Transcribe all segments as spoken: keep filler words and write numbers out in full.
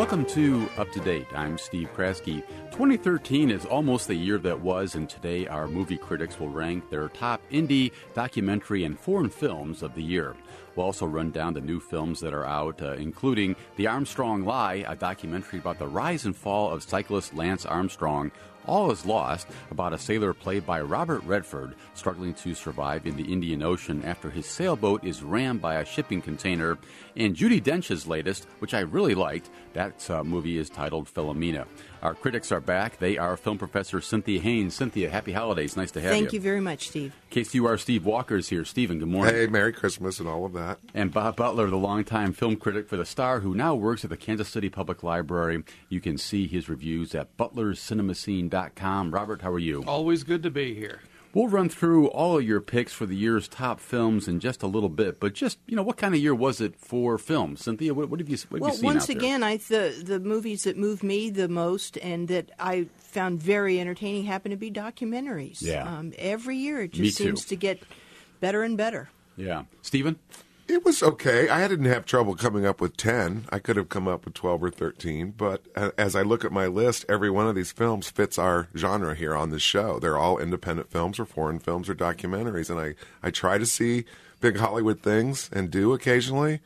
Welcome to Up to Date. I'm Steve Kraske. twenty thirteen is almost the year that was, and today our movie critics will rank their top indie, documentary, and foreign films of the year. We'll also run down the new films that are out, uh, including The Armstrong Lie, a documentary about the rise and fall of cyclist Lance Armstrong. All is Lost, about a sailor played by Robert Redford struggling to survive in the Indian Ocean after his sailboat is rammed by a shipping container. And Judi Dench's latest, which I really liked, that uh, movie is titled Philomena. Our critics are back. They are film professor Cynthia Haynes. Cynthia, happy holidays. Nice to have Thank you. Thank you very much, Steve. K C U R Steve Walker is here. Stephen, good morning. Hey, Merry Christmas and all of that. And Bob Butler, the longtime film critic for The Star, who now works at the Kansas City Public Library. You can see his reviews at butler's cinema scene dot com. Robert, how are you? Always good to be here. We'll run through all of your picks for the year's top films in just a little bit, but just, you know, what kind of year was it for films? Cynthia, what, what have you, what have well, you seen once out there? again, I the the movies that moved me the most and that I found very entertaining happen to be documentaries. Yeah. Um, every year it just Me too. seems to get better and better. Yeah. Stephen? It was okay. I didn't have trouble coming up with ten. I could have come up with twelve or thirteen. But as I look at my list, every one of these films fits our genre here on this show. They're all independent films or foreign films or documentaries. And I, I try to see big Hollywood things and do occasionally.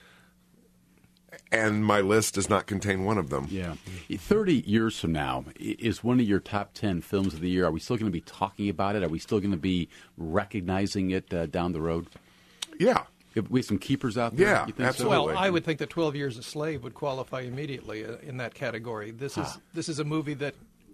And my list does not contain one of them. Yeah. thirty years from now, is one of your top ten films of the year, are we still going to be talking about it? Are we still going to be recognizing it uh, down the road? Yeah. We have some keepers out there? Yeah, you think absolutely. So? Well, I would think that twelve Years a Slave would qualify immediately uh, in that category. This is Huh. this is a movie that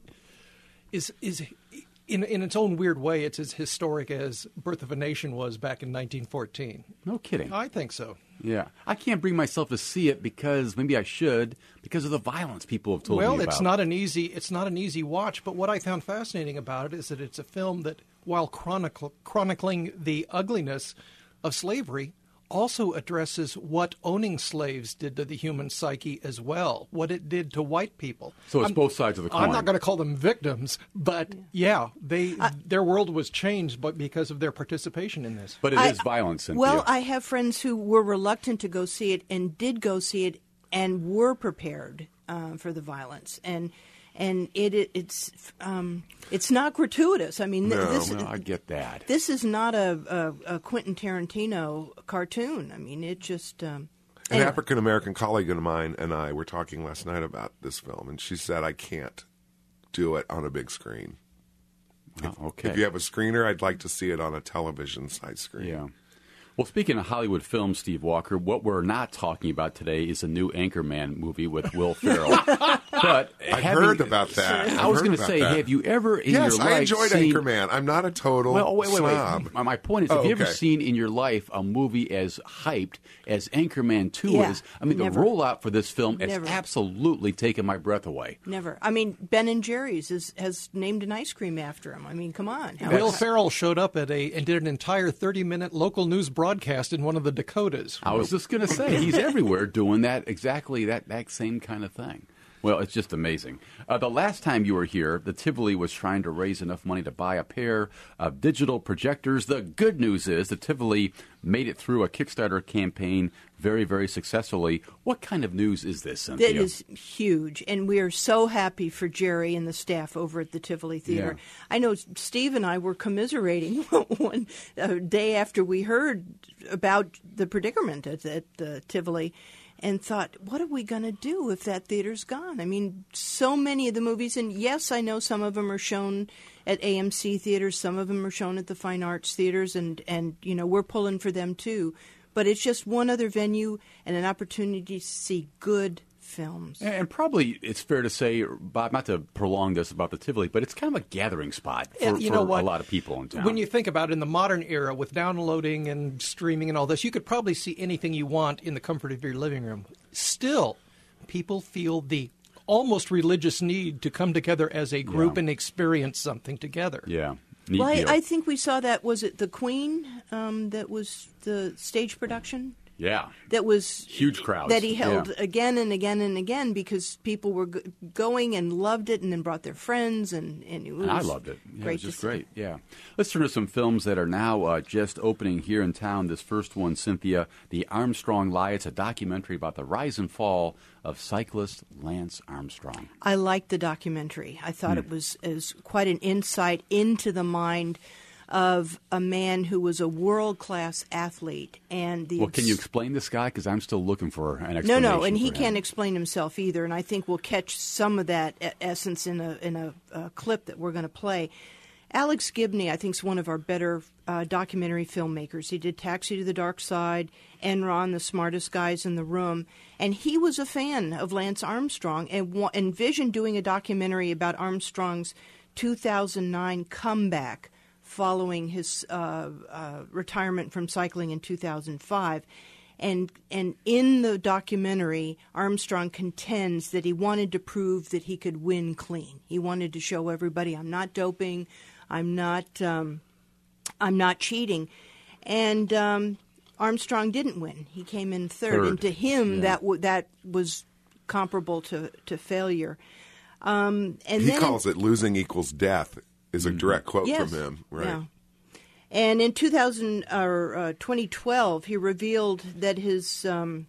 is is in in its own weird way, it's as historic as Birth of a Nation was back in nineteen fourteen. No kidding. I think so. Yeah. I can't bring myself to see it because maybe I should because of the violence people have told well, me about. it's not an easy it's not an easy watch, but what I found fascinating about it is that it's a film that, while chronicle, chronicling the ugliness of slavery, also addresses what owning slaves did to the human psyche as well, what it did to white people. So it's I'm, both sides of the coin. I'm not going to call them victims, but yeah, they I, their world was changed but because of their participation in this. But it I, is violence, Cynthia. Well, I have friends who were reluctant to go see it and did go see it and were prepared uh, for the violence. And and it, it it's um, it's not gratuitous. I mean, No, this Well, I get that. this is not a, a, a Quentin Tarantino cartoon. I mean, it just. Um, An anyway. African American colleague of mine and I were talking last night about this film, and she said, I can't do it on a big screen. Oh, okay. If you have a screener, I'd like to see it on a television side screen. Yeah. Well, speaking of Hollywood films, Steve Walker, what we're not talking about today is a new Anchorman movie with Will Ferrell. But I've having- heard about that. I I've was heard going to about say, that. have you ever in Yes, your life I enjoyed seen... Anchorman. I'm not a total Well, wait, wait, snob. wait. My, my point is, Oh, have you ever okay. seen in your life a movie as hyped as Anchorman two Yeah, is? I mean, never. the rollout for this film has Never. absolutely taken my breath away. Never. I mean, Ben and Jerry's is, has named an ice cream after him. I mean, come on. How Will much- Ferrell showed up at a and did an entire thirty-minute local news broadcast in one of the Dakotas. I was just going to say, he's everywhere doing that, exactly that, that same kind of thing. Well, it's just amazing. Uh, the last time you were here, the Tivoli was trying to raise enough money to buy a pair of digital projectors. The good news is the Tivoli made it through a Kickstarter campaign very, very successfully. What kind of news is this, Cynthia? That is huge, and we are so happy for Jerry and the staff over at the Tivoli Theater. Yeah. I know Steve and I were commiserating one uh, day after we heard about the predicament at, at the Tivoli, and thought, what are we going to do if that theater's gone? I mean, so many of the movies, and yes, I know some of them are shown at A M C theaters, some of them are shown at the Fine Arts theaters, and, and you know, we're pulling for them too. But it's just one other venue and an opportunity to see good films. And probably it's fair to say, Bob, not to prolong this about the Tivoli, but it's kind of a gathering spot for, And you for know what? a lot of people in town. When you think about it, in the modern era with downloading and streaming and all this, you could probably see anything you want in the comfort of your living room. Still, people feel the almost religious need to come together as a group Yeah. and experience something together. Yeah. Neat Well, I, deal. I think we saw that. Was it The Queen? Um, that was the stage production. Yeah. That was huge crowds. That he held yeah. again and again and again because people were g- going and loved it and then brought their friends and, and it was and I loved it. Yeah, great it was just to great. Yeah. Let's turn to some films that are now uh, just opening here in town. This first one, Cynthia, The Armstrong Lie. It's a documentary about the rise and fall of cyclist Lance Armstrong. I liked the documentary. I thought Hmm. it was, it was quite an insight into the mind of a man who was a world-class athlete. And the Well, can you explain this guy? Because I'm still looking for an No, explanation. no, and he for him. can't explain himself either. And I think we'll catch some of that e- essence in a in a, uh clip that we're going to play. Alex Gibney, I think, is one of our better uh, documentary filmmakers. He did Taxi to the Dark Side, Enron, The Smartest Guys in the Room, and he was a fan of Lance Armstrong and wa- envisioned doing a documentary about Armstrong's two thousand nine comeback following his uh, uh, retirement from cycling in two thousand five. And and in the documentary, Armstrong contends that he wanted to prove that he could win clean. He wanted to show everybody, I'm not doping, I'm not um, I'm not cheating. And um, Armstrong didn't win. He came in third. Third. And to him, Yeah. that w- that was comparable to, to failure. Um, and He then, calls it losing equals death, is a direct quote yes, from him. Right. yeah. And in two thousand or uh, twenty twelve, he revealed that his um,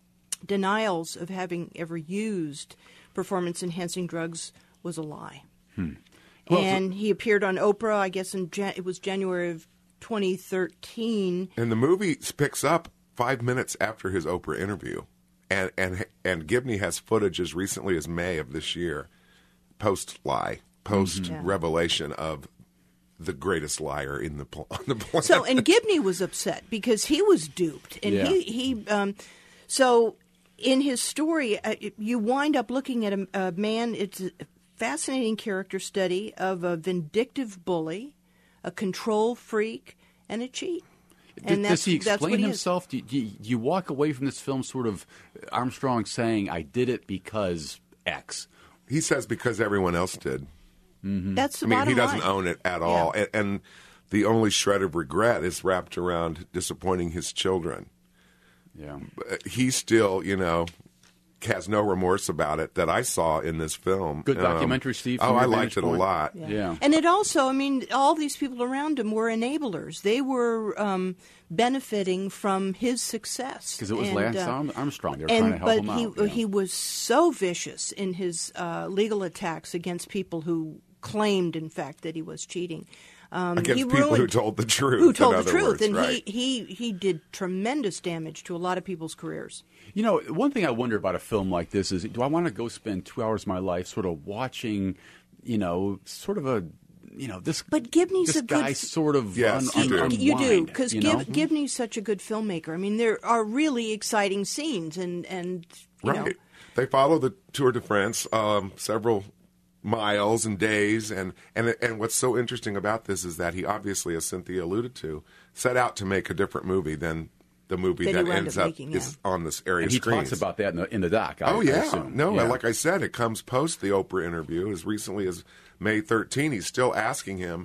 denials of having ever used performance-enhancing drugs was a lie. Hmm. Well, and he appeared on Oprah, I guess, in Jan- it was January of twenty thirteen. And the movie picks up five minutes after his Oprah interview. And, and, and Gibney has footage as recently as May of this year, post-lie, post-revelation of the greatest liar in the pl- on the planet. So, and Gibney was upset because he was duped, and Yeah. he he. Um, so, in his story, uh, you wind up looking at a, a man. It's a fascinating character study of a vindictive bully, a control freak, and a cheat. And Does, that's, does he that's what explain he is. himself? Do you, do you- do you walk away from this film sort of Armstrong saying, I did it because X? He says because everyone else did. That's the I mean, bottom he doesn't line. own it at all. Yeah. And, and the only shred of regret is wrapped around disappointing his children. Yeah. But he still, you know, has no remorse about it that I saw in this film. Good Um, documentary, Steve, from Oh, your I liked vantage it a point? lot. Yeah. Yeah. And it also, I mean, all these people around him were enablers. They were um, benefiting from his success. Because it was And, Lance uh, Arm- Armstrong. They were and trying to help but him he out. yeah. he was so vicious in his uh, legal attacks against people who claimed, in fact, that he was cheating. Um, Against he people who ruined- told the truth. Who told in the other truth, words, and right. he, he he did tremendous damage to a lot of people's careers. You know, one thing I wonder about a film like this is, do I want to go spend two hours of my life sort of watching, you know, sort of a, you know, this, But Gibney's this a good guy f- sort of Yes, un, you un, do. You do, unwind, because you know? Gib- Gibney's such a good filmmaker. I mean, there are really exciting scenes, and, and you Right. know, They follow the Tour de France um, several miles and days, and, and and what's so interesting about this is that he obviously, as Cynthia alluded to, set out to make a different movie than the movie That he that wound ends up up making, is yeah. on this area And he screens. talks about that in the, in the doc, I, Oh I yeah, assume. no, Yeah. like I said, it comes post the Oprah interview. As recently as May thirteenth, he's still asking him,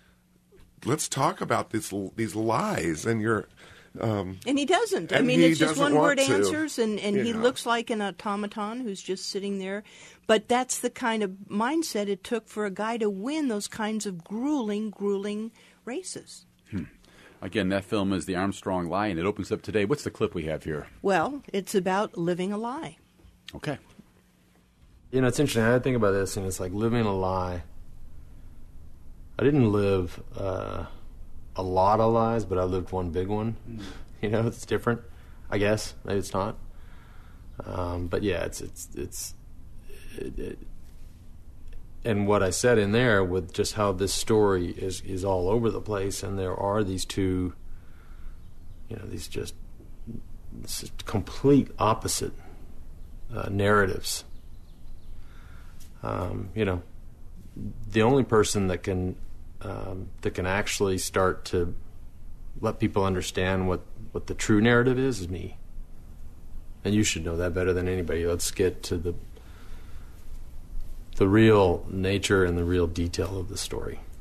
"Let's talk about this these lies." And you're, um, and he doesn't. I And mean, he it's just doesn't one word want to, answers, and, and you he know. looks like an automaton who's just sitting there. But that's the kind of mindset it took for a guy to win those kinds of grueling, grueling races. Again, that film is The Armstrong Lie, and it opens up today. What's the clip we have here? Well, it's about living a lie. Okay. You know, it's interesting. I think about this, and it's like living a lie. I didn't live uh, a lot of lies, but I lived one big one. Mm. You know, it's different. I guess maybe it's not. Um, but yeah, it's it's it's. It, it, and what I said in there with just how this story is is all over the place, and there are these two. You know, these just this is complete opposite uh, narratives. Um, you know, the only person that can um, that can actually start to let people understand what, what the true narrative is is me. And you should know that better than anybody. Let's get to the the real nature and the real detail of the story.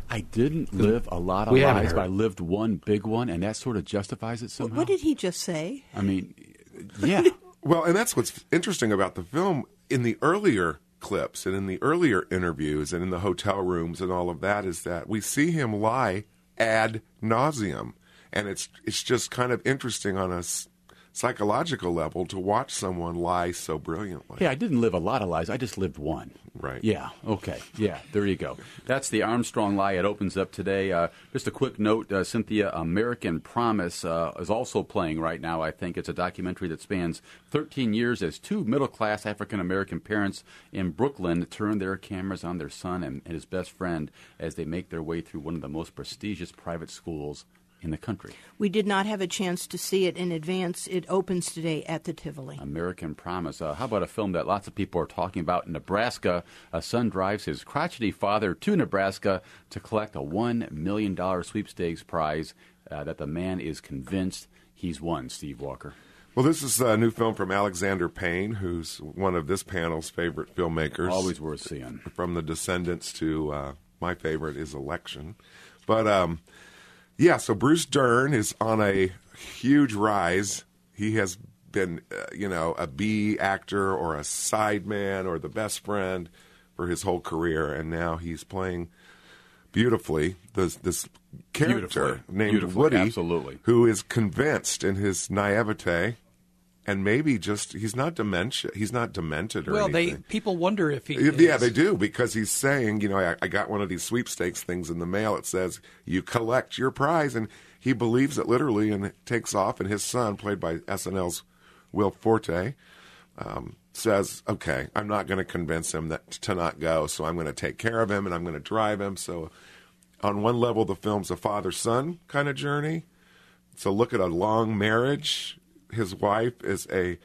I didn't live a lot of We haven't lives, heard. but I lived one big one, and that sort of justifies it somehow. What did he just say? I mean, yeah. Well, and that's what's interesting about the film. In the earlier clips and in the earlier interviews and in the hotel rooms and all of that is that we see him lie ad nauseum. And it's it's just kind of interesting on a s- psychological level to watch someone lie so brilliantly. Hey, I didn't live a lot of lives. I just lived one. Right. Yeah. Okay. Yeah. There you go. That's the Armstrong lie. It opens up today. Uh, just a quick note, uh, Cynthia, American Promise uh, is also playing right now, I think. It's a documentary that spans thirteen years as two middle-class African-American parents in Brooklyn turn their cameras on their son and, and his best friend as they make their way through one of the most prestigious private schools in the country. We did not have a chance to see it in advance. It opens today at the Tivoli. American Promise. Uh, how about a film that lots of people are talking about in Nebraska? A son drives his crotchety father to Nebraska to collect a one million dollars sweepstakes prize uh, that the man is convinced he's won, Steve Walker. Well, this is a new film from Alexander Payne, who's one of this panel's favorite filmmakers. Always worth seeing. From The Descendants to uh, my favorite is Election. But, um, yeah, so Bruce Dern is on a huge rise. He has been, uh, you know, a B actor or a sideman or the best friend for his whole career, and now he's playing beautifully this, this character Beautifully. named Beautifully, Woody, absolutely. who is convinced in his naivete. And maybe just he's not dementia. He's not demented or Well, they anything. people wonder if he Yeah, is. they do, because he's saying, you know, I, I got one of these sweepstakes things in the mail. It says you collect your prize, and he believes it literally, and it takes off. And his son, played by S N L's Will Forte, um, says, "Okay, I'm not going to convince him that to not go, so I'm going to take care of him and I'm going to drive him." So, on one level, the film's a father-son kind of journey. It's a look at a long marriage. His wife is a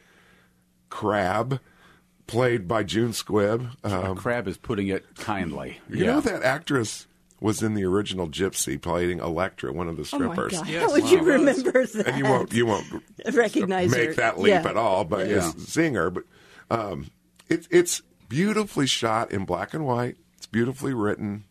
crab, played by June Squibb. Um, Crab is putting it kindly. you yeah. know that actress was in the original Gypsy, playing Electra, one of the Oh my strippers. God! Yes, How would wow. you remember that? And you won't, you won't recognize make her. that leap Yeah. at all, but Yeah. as a singer. But um, it's it's beautifully shot in black and white. It's beautifully written.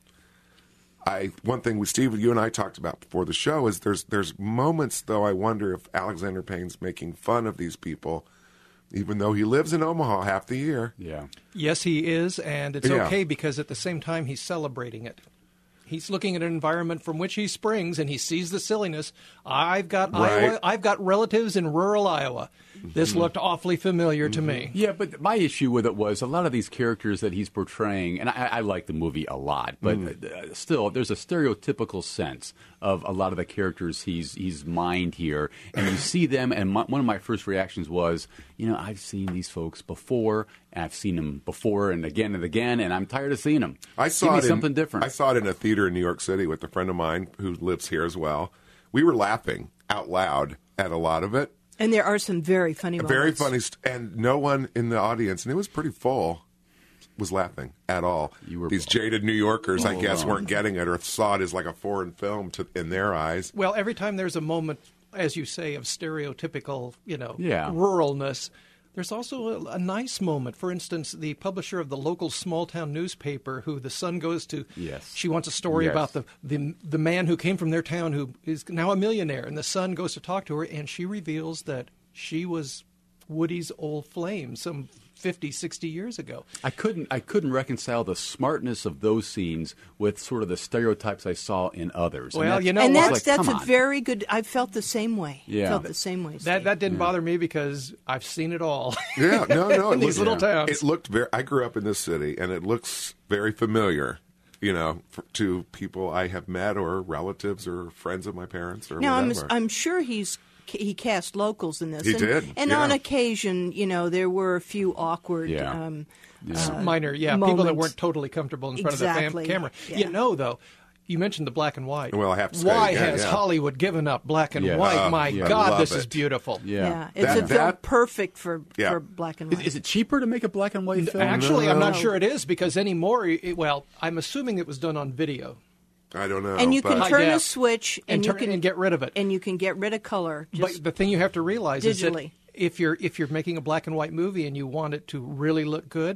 I one thing we Steve, you and I talked about before the show is there's there's moments though I wonder if Alexander Payne's making fun of these people, even though he lives in Omaha half the year. Yeah. Yes, he is, and it's Yeah. okay because at the same time he's celebrating it. He's looking at an environment from which he springs, and he sees the silliness. I've got Right. Iowa. I've got relatives in rural Iowa. This looked awfully familiar to me. Yeah, but my issue with it was a lot of these characters that he's portraying, and I, I like the movie a lot, but uh, still, there's a stereotypical sense of a lot of the characters he's he's mined here, and you see them, and my, one of my first reactions was, you know, I've seen these folks before, and I've seen them before and again and again, and I'm tired of seeing them. I saw Give me it in, something different. I saw it in a theater in New York City with a friend of mine who lives here as well. We were laughing out loud at a lot of it. And there are some very funny moments. Very funny, st- and no one in the audience, and it was pretty full, was laughing at all. You were These full. jaded New Yorkers, I All guess, alone. weren't getting it or saw it as like a foreign film to, in their eyes. Well, every time there's a moment, as you say, of stereotypical, you know, Yeah. ruralness, there's also a, a nice moment. For instance, the publisher of the local small town newspaper, who the son goes to, Yes. she wants a story Yes. about the, the the man who came from their town who is now a millionaire, and the son goes to talk to her, and she reveals that she was Woody's old flame some fifty, sixty years ago. I couldn't I couldn't reconcile the smartness of those scenes with sort of the stereotypes I saw in others. And Well, that's- you know And what? that's like, that's come a on. very good. I felt the same way. Yeah. Felt the same way. That Steve. that didn't bother me because I've seen it all. Yeah, no, no. In It these looked, little towns. It looked very. I grew up in this city, and it looks very familiar. You know, for, to people I have met or relatives or friends of my parents or Now I'm whatever. I'm sure he's he cast locals in this. He and, did, and yeah. on occasion, you know, there were a few awkward. Yeah. Um, Minor, yeah, people that moments. weren't totally comfortable in front Exactly, of the fam- camera. yeah. You know, though, you mentioned the black and white. Well, I have to say Why again, has yeah. Hollywood given up black and Yes. white? Uh, My yeah. God, Love this is it. beautiful. Yeah. yeah, it's That- a film that- perfect for Yeah. for black and Is, white. is it cheaper to make a black and white film? Actually, I'm not No. sure it is because anymore, it, well, I'm assuming it was done on video. I don't know. and you but can High turn a def. switch and, And you turn- can and get rid of it. and you can get rid of color. Just But the thing you have to realize is that digitally. if you're if you're making a black and white movie and you want it to really look good,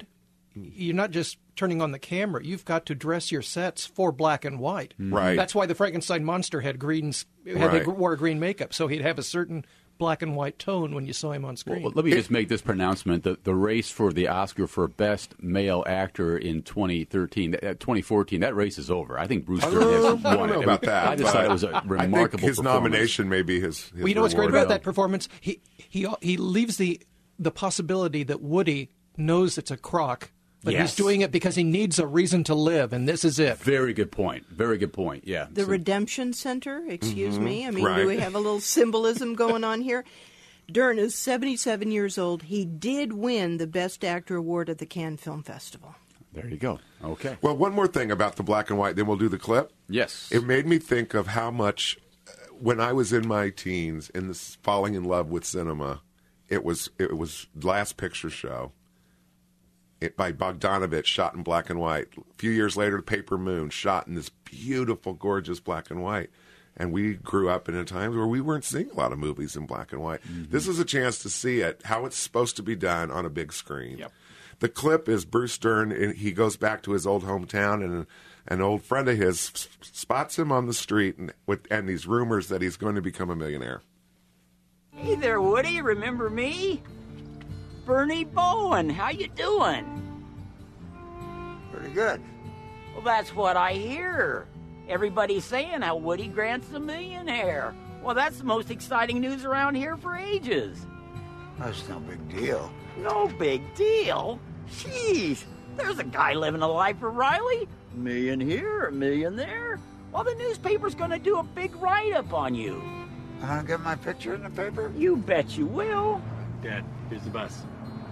you're not just turning on the camera. You've got to dress your sets for black and white. Right. That's why the Frankenstein monster had greens, had Right. the, wore green makeup, so he'd have a certain black and white tone when you saw him on screen. Well, let me just make this pronouncement. The, the race for the Oscar for Best Male Actor in twenty thirteen, uh, twenty fourteen, that race is over. I think Bruce Dern has won I don't know it. about that. I just but thought it was a I remarkable think his performance. nomination may be his, his well, you know what's great reward. about that performance? He he he leaves the the possibility that Woody knows it's a crock, but Yes. he's doing it because he needs a reason to live, and this is it. Very good point. Very good point. Yeah. The So- Redemption Center, excuse me. I mean, Right. do we have a little symbolism going on here? Dern is seventy-seven years old. He did win the Best Actor award at the Cannes Film Festival. there you go. Okay. Well, one more thing about the black and white, then we'll do the clip. Yes. It made me think of how much, uh, when I was in my teens, in this falling in love with cinema, it was it was Last Picture Show. It, by Bogdanovich, shot in black and white. A few years later, The Paper Moon, shot in this beautiful, gorgeous black and white. And we grew up in a time where we weren't seeing a lot of movies in black and white. Mm-hmm. This is a chance to see it, how it's supposed to be done on a big screen. Yep. The clip is Bruce Dern, and he goes back to his old hometown, and an old friend of his s- spots him on the street, and, with, and these rumors that he's going to become a millionaire. Hey there, Woody. Remember me? Bernie Bowen. How you doing? Pretty good. Well, that's what I hear. Everybody's saying how Woody Grant's a millionaire. Well, that's the most exciting news around here for ages. That's no big deal. No big deal. Jeez, there's a guy living a life for Riley. Million here, a million there. Well, the newspaper's gonna do a big write-up on you. I'm gonna get my picture in the paper? You bet you will. Dad, here's the bus.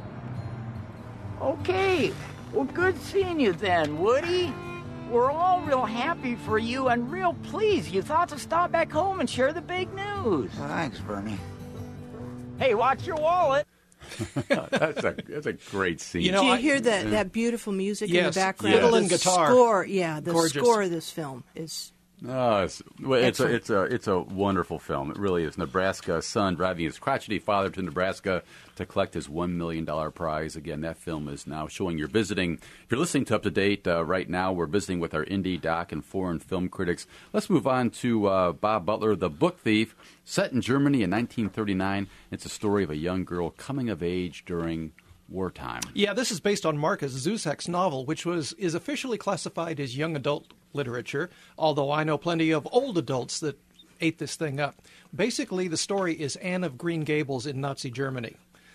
Okay, well, good seeing you then, Woody. We're all real happy for you and real pleased you thought to stop back home and share the big news. Well, thanks, Bernie. Hey, watch your wallet. that's a that's a great scene. You know, Do you I- hear that, that beautiful music in Yes, the background? fiddle The and guitar. Score, yeah, the Gorgeous. score of this film is Oh, it's, well, it's a Excellent. it's a it's a wonderful film. It really is. Nebraska son driving his crotchety father to Nebraska to collect his one million dollar prize. Again, that film is now showing. You're visiting. If you're listening to Up to Date uh, right now, we're visiting with our indie, doc, and foreign film critics. Let's move on to uh, Bob Butler, The Book Thief, set in Germany in nineteen thirty-nine. It's a story of a young girl coming of age during wartime. Yeah, this is based on Marcus Zusak's novel, which was is officially classified as young adult literature, although I know plenty of old adults that ate this thing up. Basically, the story is Anne of Green Gables in Nazi Germany.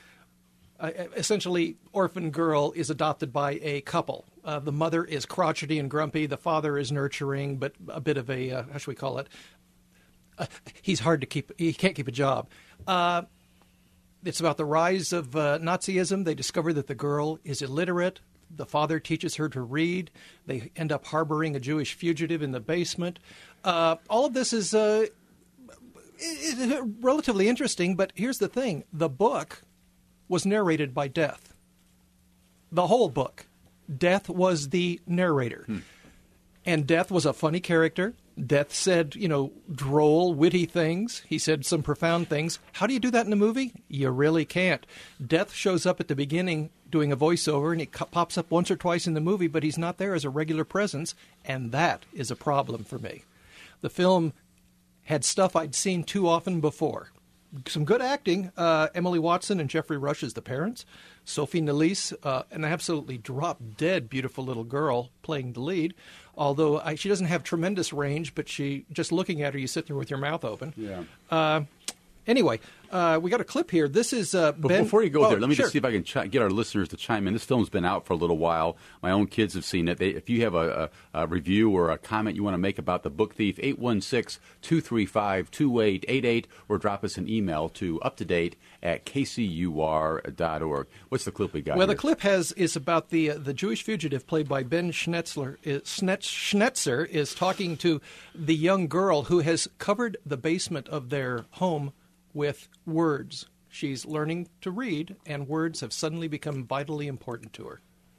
Uh, essentially, orphan girl is adopted by a couple. Uh, the mother is crotchety and grumpy. The father is nurturing, but a bit of a, uh, how should we call it? Uh, he's hard to keep, he can't keep a job. Uh, It's about the rise of uh, Nazism. They discover that the girl is illiterate. The father teaches her to read. They end up harboring a Jewish fugitive in the basement. Uh, all of this is uh, is- is relatively interesting, but here's the thing. The book was narrated by Death. The whole book. Death was the narrator. Hmm. And Death was a funny character. Death said, you know, droll, witty things. He said some profound things. How do you do that in a movie? You really can't. Death shows up at the beginning doing a voiceover, and he co- pops up once or twice in the movie, but he's not there as a regular presence, and that is a problem for me. The film had stuff I'd seen too often before. Some good acting. Uh, Emily Watson and Jeffrey Rush as the parents. Sophie Nélisse, uh, an absolutely drop-dead beautiful little girl playing the lead. Although I, she doesn't have tremendous range, but she just looking at her, you sit there with your mouth open. Yeah. Uh, anyway, uh, we got a clip here. This is uh, But Ben. before you go oh, there, let me sure. just see if I can chi- get our listeners to chime in. This film's been out for a little while. My own kids have seen it. They, if you have a, a, a review or a comment you want to make about The Book Thief, eight one six, two three five, two eight eight eight, or drop us an email to uptodate at k c u r dot org. What's the clip we got Well, here? the clip has is about the uh, the Jewish fugitive played by Ben Schnetzler. Is, Schnetz, Schnetzer is talking to the young girl who has covered the basement of their home with words. She's learning to read, and words have suddenly become vitally important to her.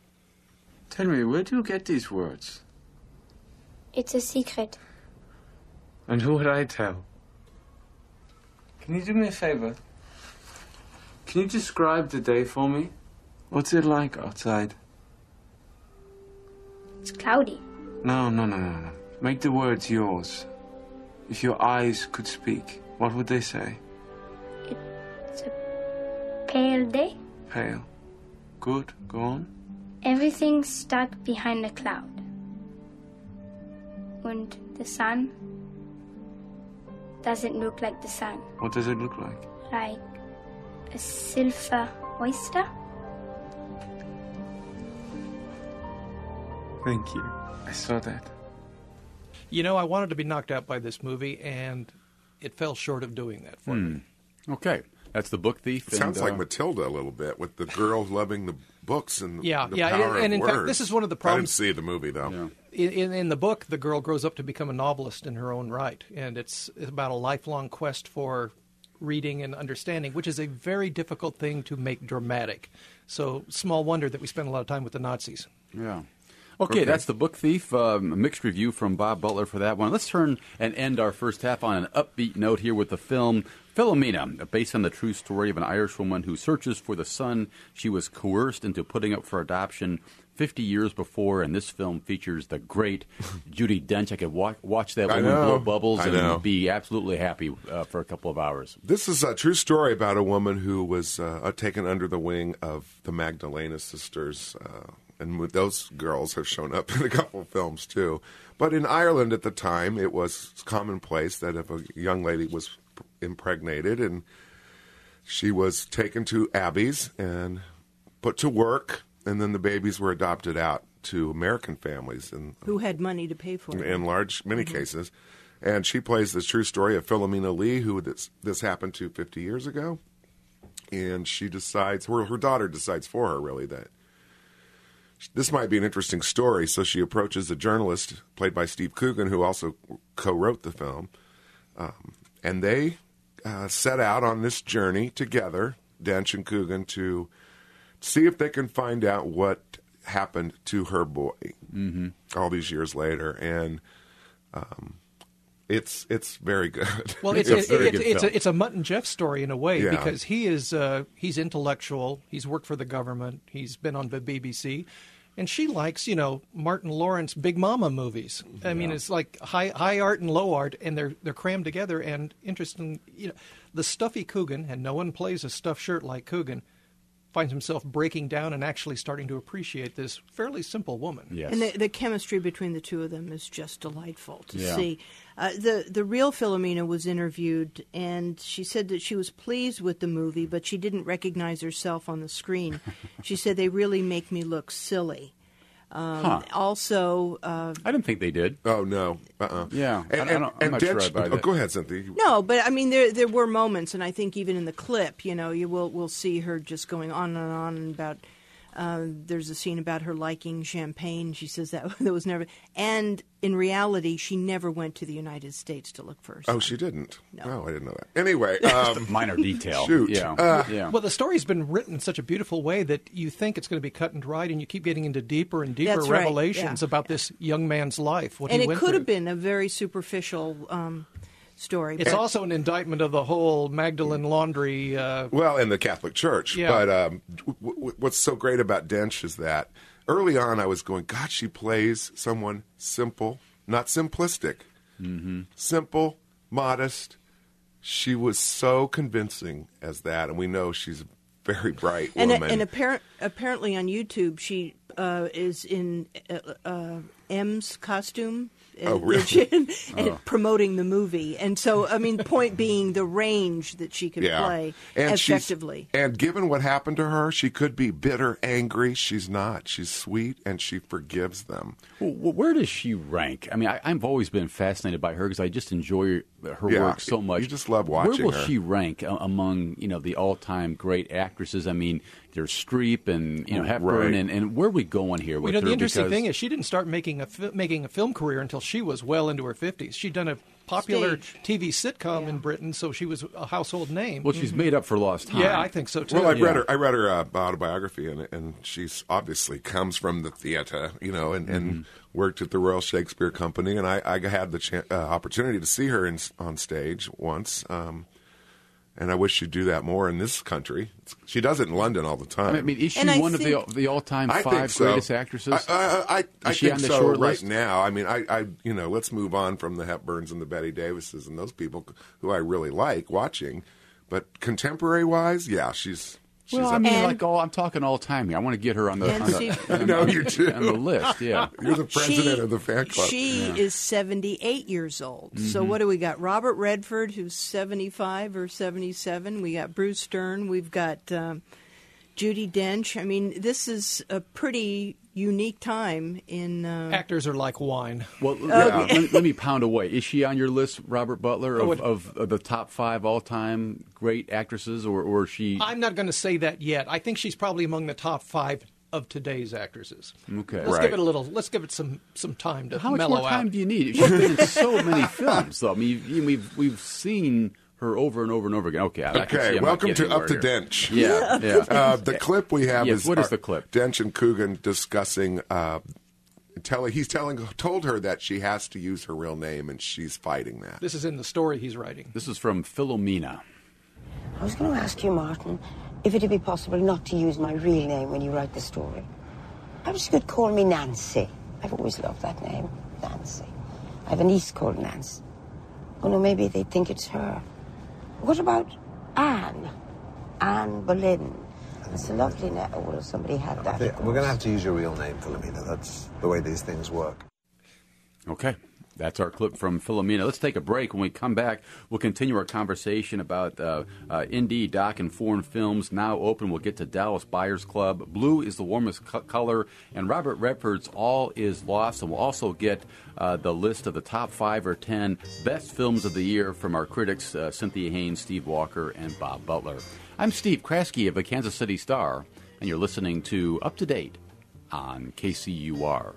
Tell me, where do you get these words? It's a secret. And who would I tell? Can you do me a favor? Can you describe the day for me? What's it like outside? It's cloudy. No, no, no, no, no. Make the words yours. If your eyes could speak, what would they say? It's a pale day. Pale. Good. Go on. Everything's stuck behind a cloud. And the sun doesn't look like the sun. What does it look like? Like a silver oyster. Thank you. I saw that. You know, I wanted to be knocked out by this movie, and it fell short of doing that for me. Okay. That's The Book Thief. It sounds and, uh, like Matilda a little bit, with the girl loving the books and Yeah, the yeah, power and- and of in fact, words. this is one of the I didn't problems- see the movie, though. Yeah. In, in, in the book, the girl grows up to become a novelist in her own right, and it's, it's about a lifelong quest for reading and understanding, which is a very difficult thing to make dramatic. So, small wonder that we spent a lot of time with the Nazis. Yeah. Okay, Okay. that's The Book Thief. Um, a mixed review from Bob Butler for that one. Let's turn and end our first half on an upbeat note here with the film Philomena, based on the true story of an Irish woman who searches for the son she was coerced into putting up for adoption fifty years before, and this film features the great Judi Dench. I could wa- watch that I woman know. blow bubbles I and know. be absolutely happy uh, for a couple of hours. This is a true story about a woman who was uh, taken under the wing of the Magdalena sisters, uh, and those girls have shown up in a couple of films too. But in Ireland at the time, it was commonplace that if a young lady was impregnated and she was taken to abbeys and put to work, and then the babies were adopted out to American families and Who had money to pay for it. in large many cases. And she plays this true story of Philomena Lee, who this, this happened to fifty years ago. And she decides, her, her daughter decides for her, really, that this might be an interesting story. So she approaches a journalist played by Steve Coogan, who also co-wrote the film. Um, and they uh, set out on this journey together, Dench and Coogan, to see if they can find out what happened to her boy Mm-hmm. all these years later. And um, it's it's very good. Well, it's, It's it, a very it, good it's, film. a, it's a Mutt and Jeff story in a way, Yeah. because he is uh, he's intellectual. He's worked for the government. He's been on the B B C. And she likes, you know, Martin Lawrence Big Mama movies. I mean, it's like high high art and low art, and they're they're crammed together. And interesting, you know, the stuffy Coogan, and no one plays a stuffed shirt like Coogan, finds himself breaking down and actually starting to appreciate this fairly simple woman. Yes. And the, the chemistry between the two of them is just delightful to Yeah. see. Uh, the the real Philomena was interviewed, and she said that she was pleased with the movie, but she didn't recognize herself on the screen. She said, they really make me look silly. Um, Huh. Also, uh, I didn't think they did. Oh, no. Uh-uh. Yeah. And, I- I and, don't- I'm and not sure Dench- I buy oh, that. go ahead, Cynthia. no, but I mean, there there were moments, and I think even in the clip, you know, you will will see her just going on and on about. Uh, there's a scene about her liking champagne. She says that that was never, and in reality, she never went to the United States to look for her son. Oh, she didn't? No. Oh, I didn't know that. Anyway. Um, Minor detail. Shoot. Yeah. Uh, yeah. Well, the story's been written in such a beautiful way that you think it's going to be cut and dried, and you keep getting into deeper and deeper That's right, revelations yeah. about this young man's life. What and he it went could through. have been a very superficial um, story. It's but- also an indictment of the whole Magdalene Laundry. Uh, Well, in the Catholic Church. Yeah. But um, w- w- what's so great about Dench is that early on I was going, God, she plays someone simple, not simplistic. Mm-hmm. Simple, modest. She was so convincing as that, and we know she's a very bright and woman. and apparent, apparently on YouTube, she uh, is in uh, uh, M's costume. Oh, and- really? and, and promoting the movie. And so, I mean, point being the range that she could Yeah. play And she's- effectively. And given what happened to her, she could be bitter, angry. She's not. She's sweet, and she forgives them. Well, where does she rank? I mean, I, I've always been fascinated by her because I just enjoy her Yeah, work so much. you just love Where watching will her. she rank a- among you know the all-time great actresses? I mean, there's Streep and you know Hepburn, Right. and, and where are we going here Well, with you know, her? the interesting Because- thing is she didn't start making a fi- making a film career until she was well into her fifties. She'd done a popular Stage. T V sitcom Yeah. in Britain, so she was a household name. well, she's made up for lost time. yeah, I think so too. Well, I Yeah. read her. I read her uh, autobiography, and and she's obviously comes from the theater, you know, and, and worked at the Royal Shakespeare Company. And I, I had the chan uh, opportunity to see her in, on stage once, um, And I wish she'd do that more in this country. It's, she does it in London all the time. I mean, is she And I one think- of the the all-time I five think so. greatest actresses? I, I, I, I Is she think on the so short right list? now. I mean, I, I, you know, let's move on from the Hepburns and the Betty Davises and those people who I really like watching. But contemporary-wise, yeah, she's. she's Well, I up mean, And- like all, I'm talking all time here. I want to get her on the, And on the, see- on I know the- you do. on the list. Yeah. You're the president She- of the fan club. She is seventy-eight years old. Mm-hmm. So what do we got? Robert Redford, who's seventy-five or seventy-seven. We got Bruce Stern. We've got um, Judi Dench. I mean, this is a pretty unique time in. Uh, Actors are like wine. Well, let, me, let me pound away. Is she on your list, Robert Butler, of, Oh, it- of, of the top five all-time great actresses, or, or is she? I'm not going to say that yet. I think she's probably among the top five of today's actresses. Okay. Let's Right. give it a little. Let's give it some some time to How much mellow more time out. do you need? She's been in so many films, though. I mean, you- you- we've we've seen her over and over and over again. Okay, I, I can see Okay, I'm not welcome to getting Up to anywhere here. Dench. Yeah, yeah. Uh, the clip we have Yes, is what is uh, the clip? Dench and Coogan discussing. Uh, tell, he's telling told her that she has to use her real name, and she's fighting that. This is in the story he's writing. This is from Philomena. I was going to ask you, Martin, if it'd be possible not to use my real name when you write the story. Perhaps you could call me Nancy. I've always loved that name, Nancy. I have a niece called Nance. Oh, no, maybe they'd think it's her. What about Anne? Anne Boleyn. It's a lovely name. Oh, well, somebody had that. I think of we're going to course. have to use your real name, Philomena. That's the way these things work. Okay. That's our clip from Philomena. Let's take a break. When we come back, we'll continue our conversation about uh, uh, indie, doc, and foreign films now open. We'll get to Dallas Buyers Club. Blue is the warmest co- color, and Robert Redford's All Is Lost. And we'll also get uh, the list of the top five or ten best films of the year from our critics, uh, Cynthia Haynes, Steve Walker, and Bob Butler. I'm Steve Kraske of the Kansas City Star, and you're listening to Up to Date on K C U R.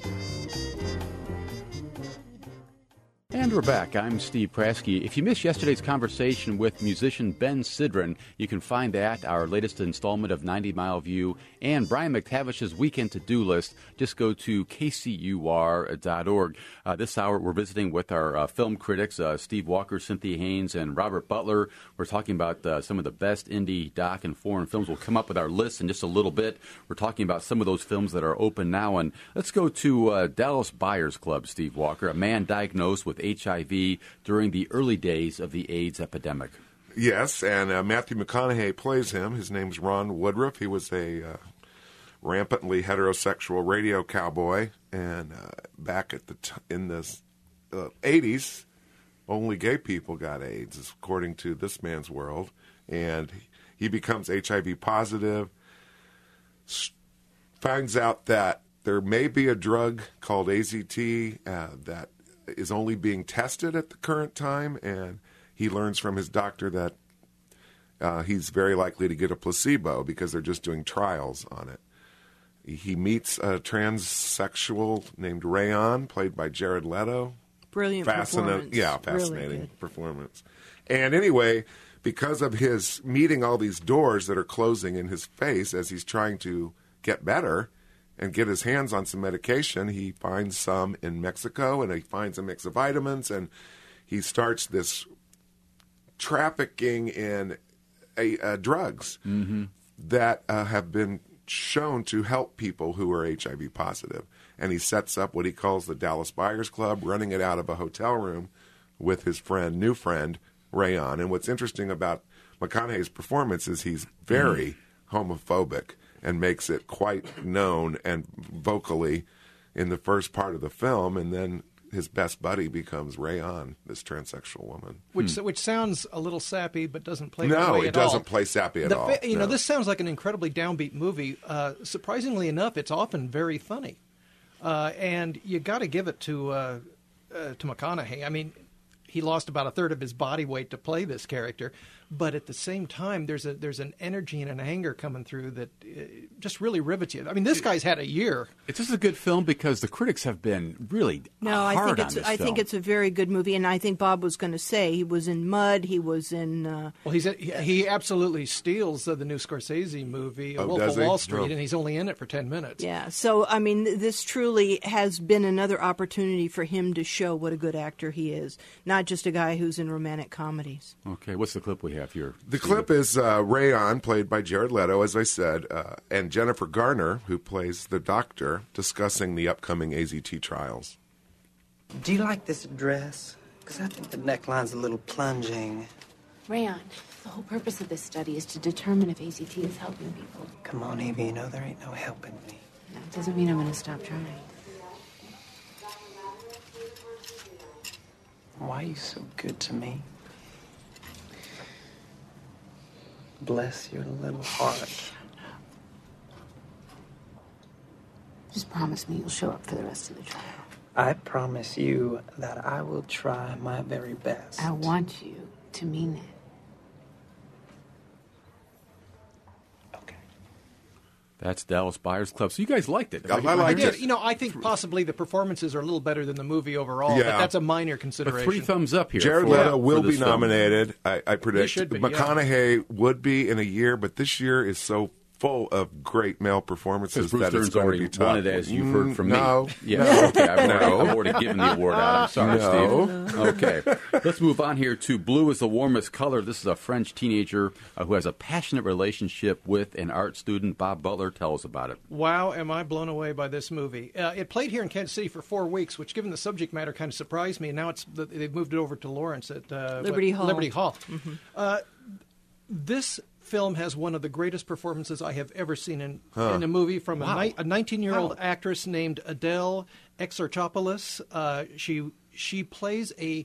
And we're back. I'm Steve Kraske. If you missed yesterday's conversation with musician Ben Sidran, you can find that, our latest installment of ninety mile View, and Brian McTavish's weekend to-do list. Just go to K C U R dot org. Uh, this hour, we're visiting with our uh, film critics, uh, Steve Walker, Cynthia Haynes, and Robert Butler. We're talking about uh, some of the best indie, doc, and foreign films. We'll come up with our list in just a little bit. We're talking about some of those films that are open now. And let's go to uh, Dallas Buyers Club, Steve Walker, a man diagnosed with H I V during the early days of the AIDS epidemic. Yes, and uh, Matthew McConaughey plays him. His name's Ron Woodruff. He was a uh, rampantly heterosexual radio cowboy, and uh, back at the t- in the uh, eighties, only gay people got AIDS, according to this man's world. And he becomes H I V positive, s- finds out that there may be a drug called A Z T uh, that is only being tested at the current time, and he learns from his doctor that uh, he's very likely to get a placebo because they're just doing trials on it. He meets a transsexual named Rayon, played by Jared Leto. Brilliant Fascinating, performance. yeah, Really fascinating good. performance. And anyway, because of his meeting all these doors that are closing in his face as he's trying to get better and get his hands on some medication, he finds some in Mexico, and he finds a mix of vitamins, and he starts this trafficking in a, uh, drugs Mm-hmm. that uh, have been shown to help people who are H I V positive. And he sets up what he calls the Dallas Buyers Club, running it out of a hotel room with his friend, new friend, Rayon. And what's interesting about McConaughey's performance is he's very mm-hmm. homophobic and makes it quite known and vocally in the first part of the film, and then his best buddy becomes Rayon, this transsexual woman. Which which sounds a little sappy, but doesn't play No, that way it at doesn't all. play sappy at The all, fa- You know, no. this sounds like an incredibly downbeat movie. Uh, surprisingly enough, it's often very funny, uh, and you got to give it to uh, uh, to McConaughey. I mean, he lost about a third of his body weight to play this character, but at the same time, there's a there's an energy and an anger coming through that uh, just really rivets you. I mean, this guy's had a year. It's just a good film because the critics have been really No, hard I think on it's this I film. think it's a very good movie, and I think Bob was going to say he was in Mud, he was in. Uh, Well, he's a, he, he absolutely steals uh, the new Scorsese movie, Oh, Wolf does of he? Wall Street, Oh. and he's only in it for ten minutes. Yeah, so I mean, th- this truly has been another opportunity for him to show what a good actor he is, not just a guy who's in romantic comedies. Okay, what's the clip we Yeah, if you're The clip is uh, Rayon, played by Jared Leto, as I said, uh, and Jennifer Garner, who plays the doctor, discussing the upcoming A Z T trials. Do you like this dress? Because I think the neckline's a little plunging. Rayon, the whole purpose of this study is to determine if A Z T is helping people. Come on, Evie, you know there ain't no helping me. That doesn't mean I'm going to stop trying. Why are you so good to me? Bless your little heart. Just promise me you'll show up for the rest of the trial. I promise you that I will try my very best. I want you to mean it. That's Dallas Buyers Club. So you guys liked it. I, I liked it. You know, I think possibly the performances are a little better than the movie overall, Yeah. but that's a minor consideration. But three thumbs up here. Jared for, Leto for will be this film. nominated. I, I predict. should be, yeah. McConaughey would be in a year, but this year is so full of great male performances Because Bruce that it's Dern's going to already be tough. won it, as you've heard from Mm, no. me. Yeah, okay. I've already, No. I've already given the award out. I'm sorry, No. Steve. Okay. Let's move on here to Blue is the Warmest Color. This is a French teenager uh, who has a passionate relationship with an art student. Bob Butler, tell us about it. Wow, am I blown away by this movie. Uh, it played here in Kansas City for four weeks, which, given the subject matter, kind of surprised me. And now it's they've moved it over to Lawrence at uh, Liberty what, Hall. Liberty Hall. Mm-hmm. Uh, this film has one of the greatest performances I have ever seen in, Huh. in a movie from Wow. a, ni- a nineteen-year-old Wow. actress named Adele Exarchopoulos. Uh, she she plays a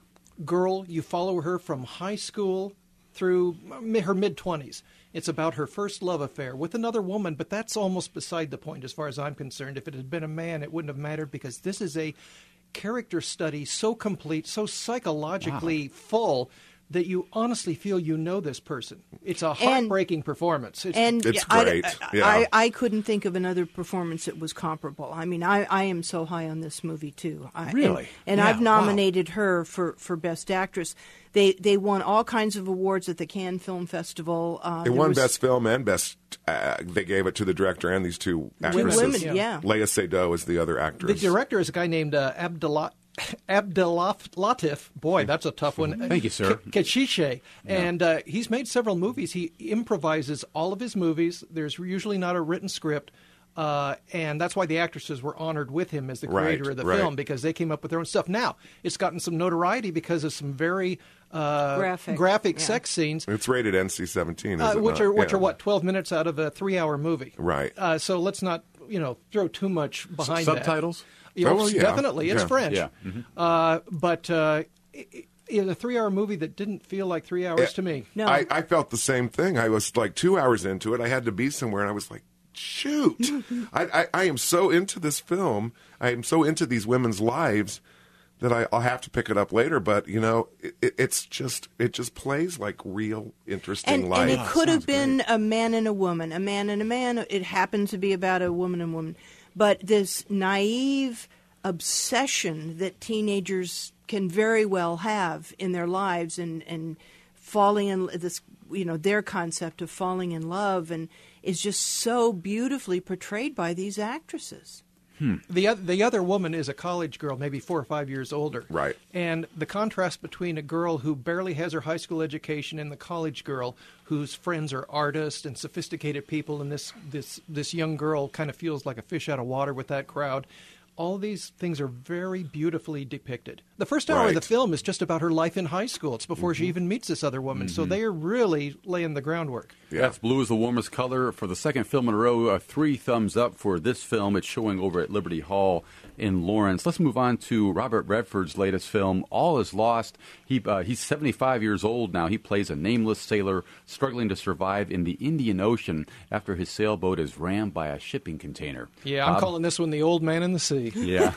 girl. You follow her from high school through mi- her mid-twenties. It's about her first love affair with another woman, but that's almost beside the point as far as I'm concerned. If it had been a man, it wouldn't have mattered because this is a character study so complete, so psychologically full that you honestly feel you know this person. It's a heartbreaking performance. It's, And It's I- great, I, yeah. I, I couldn't think of another performance that was comparable. I mean, I, I am so high on this movie too. I, Really? And, and Yeah, I've wow. nominated her for, for Best Actress. They they won all kinds of awards at the Cannes Film Festival. Uh, They there won was- Best Film and Best. Uh, they gave it to the director and these two actresses. women, Yeah. yeah. Leia Seydoux is the other the actress. director is a guy named uh, Abdullah. Abdullah Latif, boy, that's a tough one. Thank you, sir. K- Kachiche, and uh, he's made several movies. He improvises all of his movies. There's usually not a written script, uh, and that's why the actresses were honored with him as the creator Right, of the right. film because they came up with their own stuff. Now it's gotten some notoriety because of some very uh, Graphic, graphic yeah. sex scenes. It's rated N C seventeen, is Uh, it which not? are which Yeah. are what twelve minutes out of a three-hour movie, Right. Uh, so let's not you know throw too much behind that. Subtitles? Yeah, Oh, well, yeah. definitely, it's Yeah. French. Yeah. Mhm. Uh, but uh, it, it, a three-hour movie that didn't feel like three hours to me. No. I, I felt the same thing. I was like two hours into it. I had to be somewhere, and I was like, shoot. I, I, I am so into this film. I am so into these women's lives that I, I'll have to pick it up later. But, you know, it, it, it's just, it just plays like real interesting And, life. and it could have Sounds been great. a man and a woman, a man and a man. It happened to be about a woman and woman. But this naive obsession that teenagers can very well have in their lives and, and falling in this, you know, their concept of falling in love and is just so beautifully portrayed by these actresses. The other, the other woman is a college girl, maybe four or five years older. Right. And the contrast between a girl who barely has her high school education and the college girl whose friends are artists and sophisticated people, and this this this young girl kind of feels like a fish out of water with that crowd. All these things are very beautifully depicted. The first hour of the Right. film is just about her life in high school. It's before she even meets this other woman. So they are really laying the groundwork. Yeah. That's Blue is the Warmest Color. For the second film in a row, uh, three thumbs up for this film. It's showing over at Liberty Hall in Lawrence. Let's move on to Robert Redford's latest film, All Is Lost. He uh, He's seventy-five years old now. He plays a nameless sailor struggling to survive in the Indian Ocean after his sailboat is rammed by a shipping container. Yeah, I'm Bob? calling this one The Old Man in the Sea. Yeah.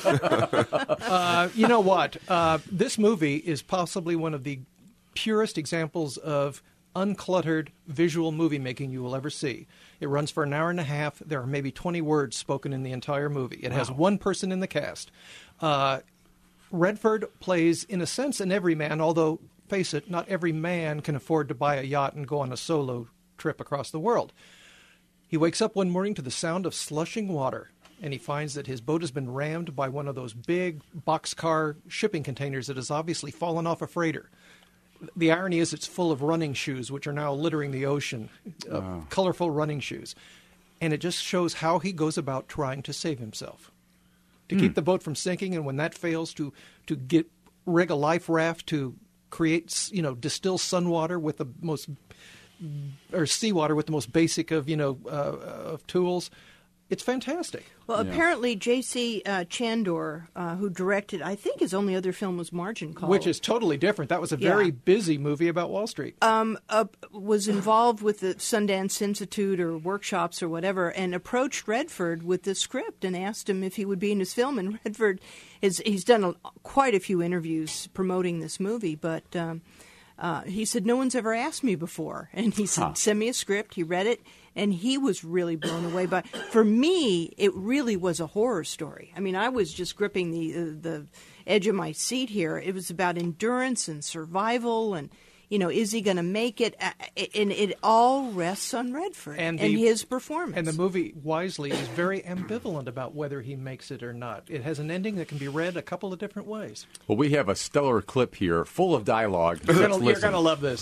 uh, you know what? Uh, this movie is possibly one of the purest examples of uncluttered visual movie making you will ever see. It runs for an hour and a half. There are maybe twenty words spoken in the entire movie. It has one person in the cast. Uh, Redford plays, in a sense, an everyman, although, face it, not every man can afford to buy a yacht and go on a solo trip across the world. He wakes up one morning to the sound of slushing water, and he finds that his boat has been rammed by one of those big boxcar shipping containers that has obviously fallen off a freighter. the irony is it's full of running shoes, which are now littering the ocean, uh, Wow. colorful running shoes. And it just shows how he goes about trying to save himself, to Hmm. keep the boat from sinking, and when that fails, to to get rig a life raft to create, you know, distill sun water with the most, or seawater with the most basic of, you know, uh, of tools. It's fantastic. Well, apparently J C Uh, Chandor, uh, who directed, I think his only other film was Margin Call. Which is totally different. That was a very Yeah. busy movie about Wall Street. Um, uh, was involved with the Sundance Institute or workshops or whatever, and approached Redford with the script and asked him if he would be in his film. And Redford is he's done a, quite a few interviews promoting this movie, but um, uh, he said no one's ever asked me before, and he said Huh. send me a script. He read it, and he was really blown away. But for me, it really was a horror story. I mean, I was just gripping the uh, the edge of my seat here. It was about endurance and survival, and you know, is he going to make it? Uh, And it all rests on Redford and, the- his performance. And the movie, wisely, is very ambivalent about whether he makes it or not. It has an ending that can be read a couple of different ways. Well, we have a stellar clip here full of dialogue. You're Let's gonna, you're listen. gonna love this.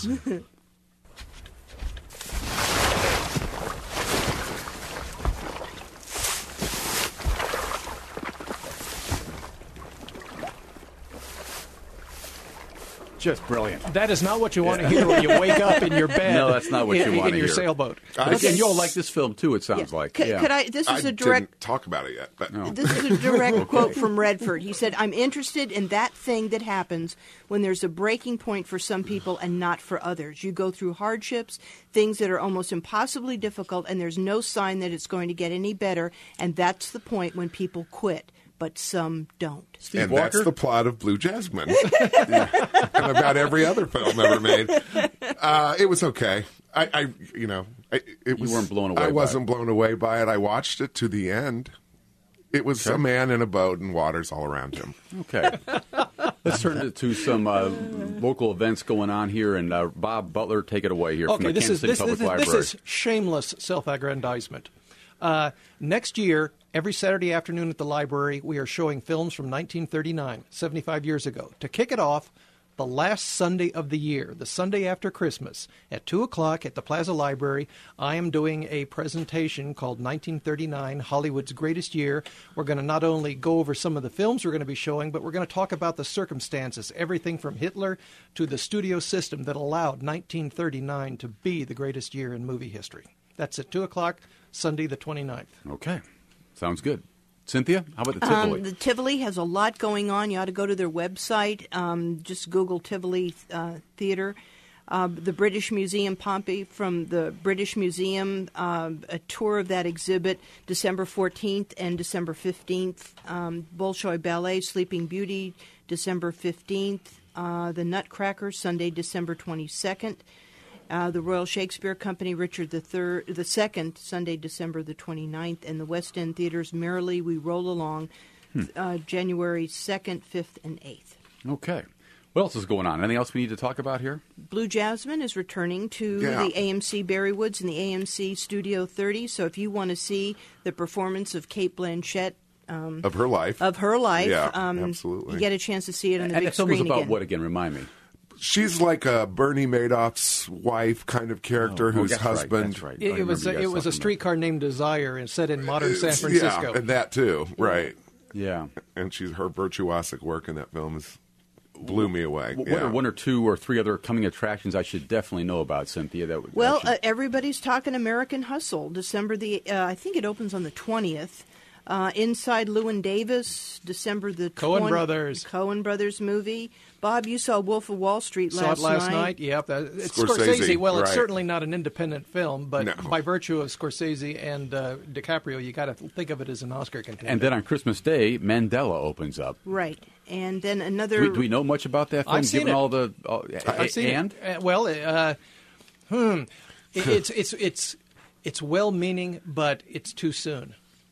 Just brilliant. That is not what you want to hear when you wake up in your bed. No, that's not what in, you want in to your hear. sailboat. But again, you'll like this film too. It sounds like. Could, yeah. could I? This is I a direct. didn't talk about it yet, but This is a direct quote from Redford. He said, "I'm interested in that thing that happens when there's a breaking point for some people and not for others. You go through hardships, things that are almost impossibly difficult, and there's no sign that it's going to get any better. And that's the point when people quit. But some don't." Steve and Walker? that's the plot of Blue Jasmine, and about every other film ever made. Uh, it was okay. I, I you know, I, it was. weren't blown away I by wasn't it. blown away by it. I watched it to the end. It was Okay. a man in a boat and waters all around him. Okay. Let's turn to, to some uh, local events going on here, and uh, Bob Butler, take it away here from Okay, the this Kansas is City this, Public this, Library. this is shameless self-aggrandizement. Uh, next year, every Saturday afternoon at the library, we are showing films from nineteen thirty-nine, seventy-five years ago. To kick it off, the last Sunday of the year, the Sunday after Christmas, at two o'clock at the Plaza Library, I am doing a presentation called nineteen thirty-nine, Hollywood's Greatest Year. We're going to not only go over some of the films we're going to be showing, but we're going to talk about the circumstances, everything from Hitler to the studio system that allowed nineteen thirty-nine to be the greatest year in movie history. That's at two o'clock, Sunday the twenty-ninth. Okay. Sounds good. Cynthia, how about the Tivoli? Um, the Tivoli has a lot going on. You ought to go to their website. Um, just Google Tivoli uh, Theater. Uh, the British Museum, Pompey, from the British Museum, um, a tour of that exhibit December fourteenth and December fifteenth. Um, Bolshoi Ballet, Sleeping Beauty, December fifteenth. Uh, the Nutcracker, Sunday, December twenty-second. Uh, the Royal Shakespeare Company, Richard the Third, the Second, Sunday, December the twenty-ninth, and the West End Theaters, Merrily We Roll Along, Hmm. uh, January second, fifth, and eighth. Okay. What else is going on? Anything else we need to talk about here? Blue Jasmine is returning to Yeah. the A M C Berrywoods and the A M C Studio thirty. So if you want to see the performance of Cate Blanchett, um, Of her life. of her life, Yeah, um, absolutely. you get a chance to see it on the And big that film was screen about again. what again? Remind me. She's like a Bernie Madoff's wife kind of character Oh, oh, who's that's right, husband. that's right. It, it was a, it was a streetcar named Desire and set in modern San It's- Francisco. Yeah, and that too, right? Yeah, and she's her virtuosic work in that film is blew me away. What yeah. are one or two or three other coming attractions I should definitely know about, Cynthia? That would Well, that should- uh, everybody's talking American Hustle. December the, uh, I think it opens on the twentieth. Uh, Inside Llewyn Davis, December the Coen twentieth. Brothers. Coen Brothers movie. Bob, you saw Wolf of Wall Street Saw last it last night. night. Yep, that, it's Scorsese, Scorsese. Well, it's right. certainly not an independent film, but No. by virtue of Scorsese and uh, DiCaprio, you got to think of it as an Oscar contender. and then on Christmas Day, Mandela opens up. Right. And then Do another. we, do we know much about that film? I've seen given it. all the all, I've seen and it. Uh, well, uh, hmm, It- it's it's it's it's well-meaning, but it's too soon.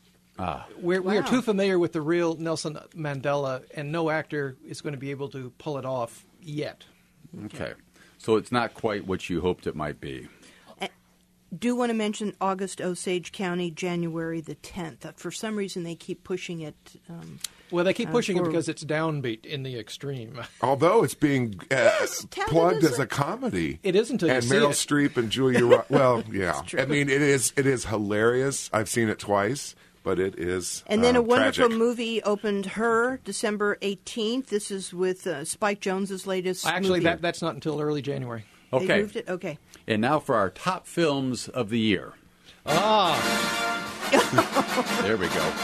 Ah. We're, We are Wow. too familiar with the real Nelson Mandela, and no actor is going to be able to pull it off yet. Okay. So it's not quite what you hoped it might be. do want to mention August Osage County, January the tenth. Uh, for some reason, they keep pushing it. Um, well, they keep pushing uh, it for, because it's downbeat in the extreme. Although it's being uh, yes, plugged as as a comedy. It is until you and see Meryl it. Streep and Julia Roberts. Well, yeah. I mean, it is it is hilarious. I've seen it twice, but it is And then uh, a wonderful tragic. movie opened Her, December eighteenth. This is with uh, Spike Jonze's latest Actually, movie. that that's not until early January. They Okay. moved it? Okay. And now for our top films of the year. Ah. There we go.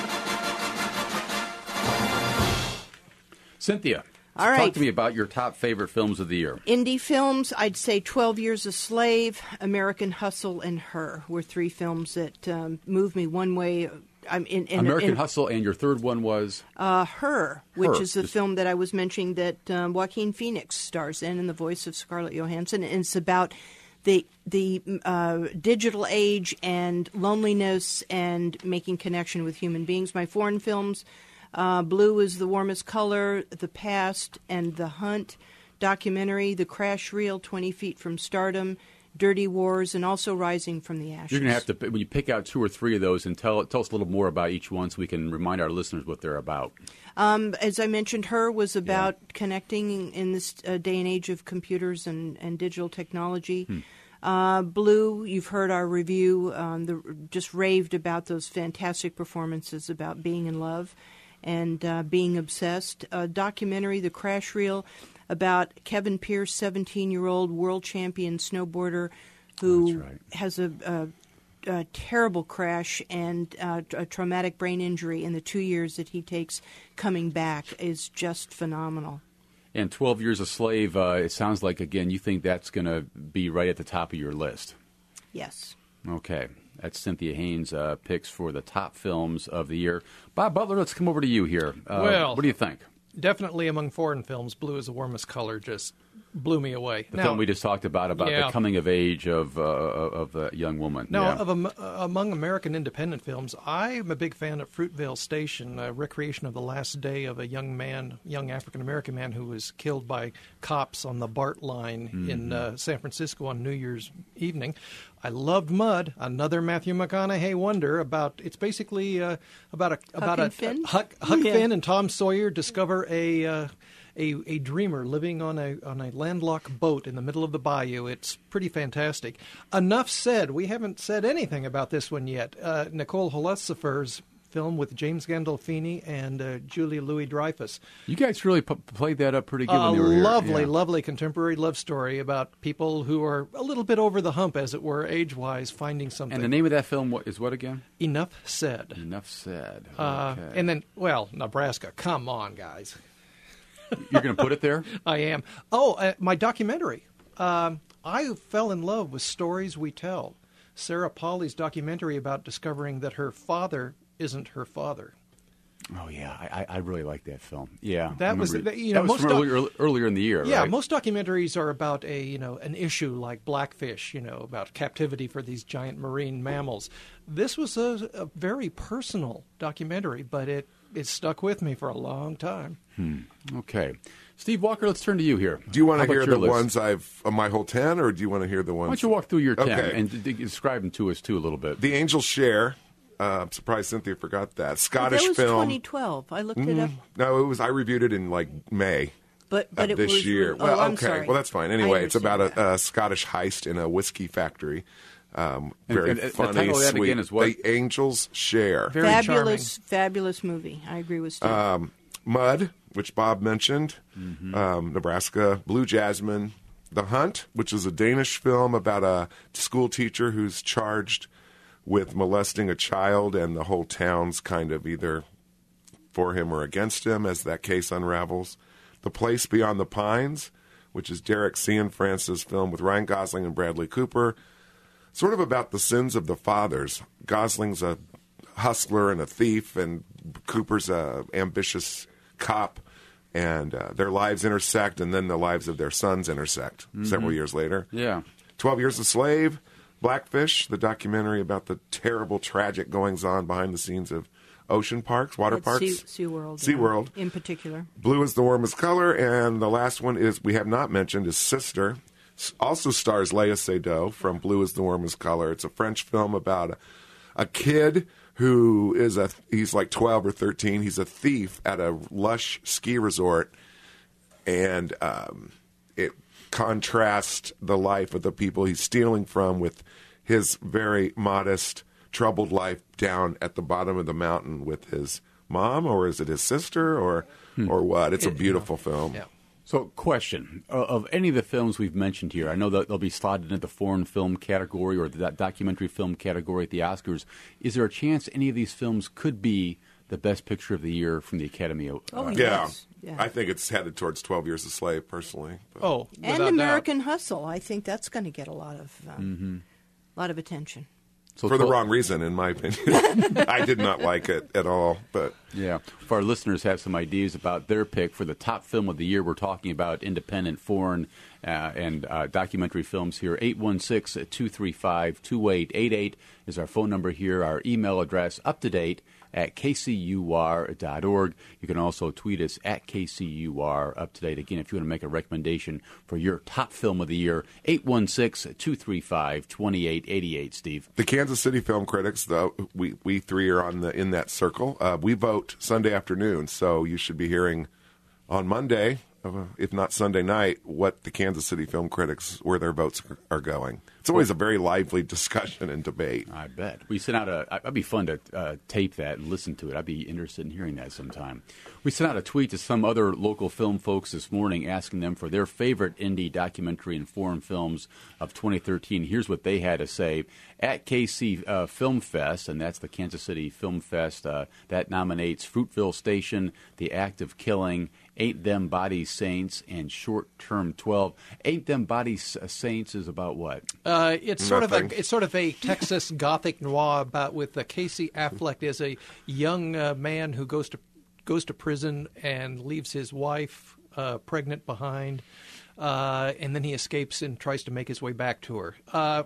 Cynthia, All talk right. to me about your top favorite films of the year. Indie films, I'd say twelve Years a Slave, American Hustle, and Her were three films that um, moved me one way. I'm in, in American in, Hustle, and your third one was? Uh, Her, which Her. is the Just- film that I was mentioning that um, Joaquin Phoenix stars in, in the voice of Scarlett Johansson. And it's about the the uh, digital age and loneliness and making connection with human beings. My foreign films, uh, Blue is the Warmest Color, The Past, and The Hunt, documentary, The Crash Reel, twenty feet from Stardom, Dirty Wars, and also Rising from the Ashes. You're going to have to, when you pick out two or three of those, and tell tell us a little more about each one so we can remind our listeners what they're about. Um, as I mentioned, Her was about yeah. connecting in this uh, day and age of computers and, and digital technology. Hmm. Uh, Blue, you've heard our review, um, the, just raved about those fantastic performances about being in love and uh, being obsessed. A documentary, The Crash Reel, about Kevin Pierce, seventeen-year-old world champion snowboarder who right. has a, a a terrible crash and uh, a traumatic brain injury, and the two years that he takes coming back is just phenomenal. And twelve Years a Slave, uh, it sounds like, again, you think that's going to be right at the top of your list. Yes. Okay. That's Cynthia Haynes' uh, picks for the top films of the year. Bob Butler, let's come over to you here. Uh, well, what do you think? Definitely among foreign films, Blue is the Warmest Color just blew me away. The now, film we just talked about, about yeah. the coming of age of uh, of a young woman. Now, yeah. of um, uh, among American independent films, I'm a big fan of Fruitvale Station, a recreation of the last day of a young man, young African-American man who was killed by cops on the BART line mm-hmm. in uh, San Francisco on New Year's evening. I loved Mud, another Matthew McConaughey wonder about. It's basically uh, about a about Huck a, and Finn? a Huck, Huck yeah. Finn and Tom Sawyer discover a. Uh, A, a dreamer living on a on a landlocked boat in the middle of the bayou. It's pretty fantastic. Enough said. We haven't said anything about this one yet. Uh, Nicole Holofcefer's film with James Gandolfini and uh, Julia Louis-Dreyfus. You guys really p- played that up pretty good A when you were here. lovely, yeah. lovely contemporary love story about people who are a little bit over the hump, as it were, age-wise, finding something. And the name of that film what, is what again? Enough Said. Enough Said. Uh, Okay. and then, well, Nebraska. Come on, guys. You're going to put it there? I am. Oh, uh, my documentary. Um, I fell in love with Stories We Tell. Sarah Pauli's documentary about discovering that her father isn't her father. Oh, yeah. I, I really like that film. Yeah. That I was, remember- you know, that was most from doc- earlier, earlier in the year, Yeah, right? most documentaries are about a, you know, an issue like Blackfish, you know, about captivity for these giant marine mammals. This was a, a very personal documentary, but it, it stuck with me for a long time. Hmm. Okay. Steve Walker, let's turn to you here. Do you want How to about hear your the list? ones I've of my whole ten, or do you want to hear the ones? Why don't you walk through your ten Okay. and d- d- describe them to us, too, a little bit? The Angels Share. Uh, I'm surprised Cynthia forgot that. Scottish that was film. twenty twelve. I looked it up. Mm, no, it was. I reviewed it in like May. But but of it this was year. Oh, Well, I'm okay. sorry. Well, that's fine. I Anyway, it's about understand a, a Scottish heist in a whiskey factory. Um, And- very and the funny, title of that sweet. again is what? The Angels Share. Very fabulous, fabulous movie. I agree with Steve. Um, Mud, which Bob mentioned, Mm-hmm. um, Nebraska, Blue Jasmine, The Hunt, which is a Danish film about a school teacher who's charged with molesting a child, and the whole town's kind of either for him or against him as that case unravels. The Place Beyond the Pines, which is Derek Cianfrance's film with Ryan Gosling and Bradley Cooper, sort of about the sins of the fathers. Gosling's a hustler and a thief, and Cooper's a ambitious cop, and uh, their lives intersect, and then the lives of their sons intersect Mm-hmm. several years later. Yeah. twelve Years a Slave, Blackfish, the documentary about the terrible, tragic goings-on behind the scenes of ocean parks, water At parks. Sea, SeaWorld. SeaWorld. Yeah, in particular. Blue is the Warmest Color, and the last one is we have not mentioned is Sister, S- Also stars Léa Seydoux from Blue is the Warmest Color. It's a French film about a, a kid who is a, he's like twelve or thirteen. He's a thief at a lush ski resort, and um, it contrasts the life of the people he's stealing from with his very modest, troubled life down at the bottom of the mountain with his mom, or is it his sister, or Hmm. or what? It's a It- beautiful film. Yeah. So, question. Uh, of any of the films we've mentioned here, I know that they'll be slotted into the foreign film category or the documentary film category at the Oscars. Is there a chance any of these films could be the best picture of the year from the Academy? Uh, Oh, Yeah. yes. Yeah. I think it's headed towards twelve Years a Slave, personally. But- Oh, And without American Hustle. I think that's going to get a lot of um, Mm-hmm. lot of attention. So For the twelve wrong reason, in my opinion. I did not like it at all, but Yeah. If our listeners have some ideas about their pick for the top film of the year, we're talking about independent, foreign, uh, and uh, documentary films here. eight one six, two three five, two eight eight eight is our phone number here. Our email address, up to date at k c u r dot org. You can also tweet us at K C U R up to date. Again, if you want to make a recommendation for your top film of the year, eight one six, two three five, two eight eight eight, Steve. the Kansas City Film Critics, though, we, we three are on the in that circle. Uh, we vote Sunday afternoon, so you should be hearing on Monday, uh, if not Sunday night, what the Kansas City Film Critics, where their votes are going. It's always a very lively discussion and debate. I bet. We sent out a, it'd be fun to uh, tape that and listen to it. I'd be interested in hearing that sometime. We sent out a tweet to some other local film folks this morning asking them for their favorite indie documentary and foreign films of twenty thirteen. Here's what they had to say. At K C uh, Film Fest, and that's the Kansas City Film Fest, uh, that nominates Fruitville Station, The Act of Killing, Ain't Them Bodies Saints, and Short Term twelve. Ain't Them Bodies Saints is about what? Uh, it's sort Nothing. of a it's sort of a Texas Gothic noir about with uh, Casey Affleck as a young uh, man who goes to goes to prison and leaves his wife uh, pregnant behind, uh, and then he escapes and tries to make his way back to her. Uh,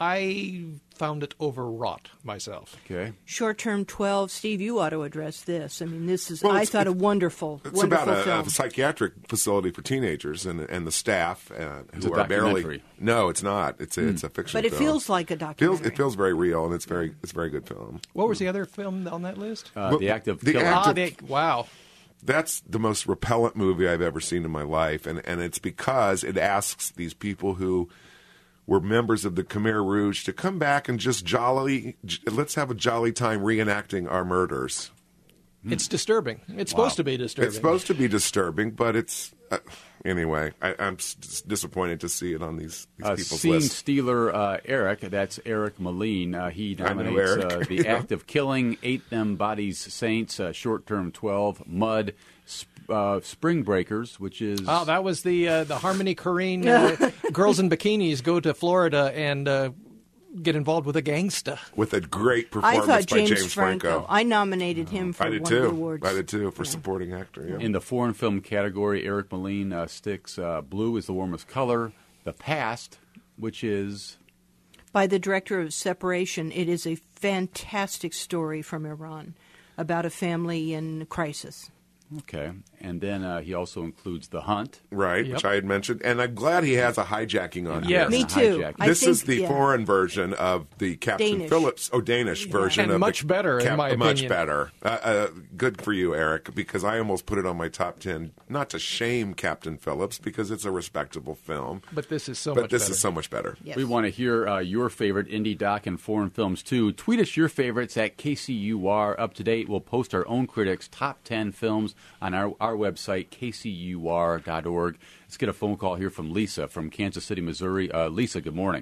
I found it overwrought myself. Okay. Short Term twelve, Steve, you ought to address this. I mean, this is, Well, I it's- thought, a it's- wonderful, It's wonderful about a, film. a psychiatric facility for teenagers and and the staff uh, It's who a are barely. documentary. No, it's not. It's a, it's a fiction. But it film. feels like a feels documentary. it feels very real, and it's very it's a very good film. What was the other film on that list? Uh, Well, the Act of The Killing. Act Ah, of- they, wow. That's the most repellent movie I've ever seen in my life, and and it's because it asks these people who were members of the Khmer Rouge to come back and just jolly j- let's have a jolly time reenacting our murders. It's disturbing. It's supposed to be disturbing. It's supposed to be disturbing, but it's uh, anyway. I, I'm s- s- disappointed to see it on these, these Uh, people's scene lists. stealer uh, Eric, that's Eric Moline. Uh, he I know nominates Eric. uh, The Yeah. Act of Killing, Ain't Them Bodies Saints, uh, Short Term twelve, Mud, sp- uh, Spring Breakers, which is... Oh, that was the uh, the Harmony Korine uh, girls in bikinis go to Florida and uh, get involved with a gangsta. With a great I performance thought by James, James Franco. I nominated him for I did one of too. the awards. I did too for supporting actor. Yeah. In the foreign film category, Eric Moline uh, sticks uh, Blue is the Warmest Color, The Past, which is... By the director of Separation, it is a fantastic story from Iran about a family in crisis. Okay. And then uh, he also includes The Hunt. Right, Yep. which I had mentioned, and I'm glad he has a hijacking on Yes. here. Me too. Hijacking. I This think, is the yeah. foreign version of the Captain Danish. Phillips, oh Danish version, And of much the better, in my much opinion. better. Uh, uh, good for you, Eric, because I almost put it on my top ten. Not to shame Captain Phillips, because it's a respectable film, But this is so but much this better. is so much better. Yes. We want to hear uh, your favorite indie doc and foreign films, too. Tweet us your favorites at K C U R Up to Date. We'll post our own critics' top ten films on our, our website, K C U R dot org. Let's get a phone call here from Lisa from Kansas City, Missouri. Uh, Lisa, good morning.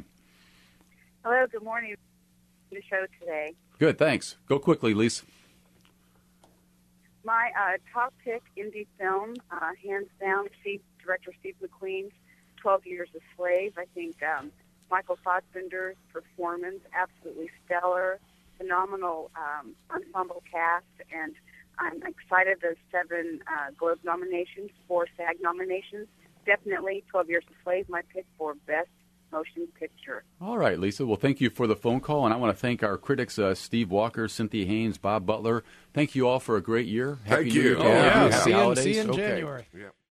Hello, good morning. The show today. Good, thanks. Go quickly, Lisa. My uh, top pick indie film, uh, hands down, Steve, director Steve McQueen's twelve Years a Slave. I think um, Michael Fassbender's performance, absolutely stellar, phenomenal um, ensemble cast, and I'm excited there's seven uh, Globe nominations, four SAG nominations. Definitely twelve Years a Slave, my pick for Best Motion Picture. All right, Lisa. Well, thank you for the phone call, and I want to thank our critics, uh, Steve Walker, Cynthia Haynes, Bob Butler. Thank you all for a great year. Happy Thank New you. Year to Oh, all. yeah. Happy See you, holidays. see you in Okay. January. Yeah.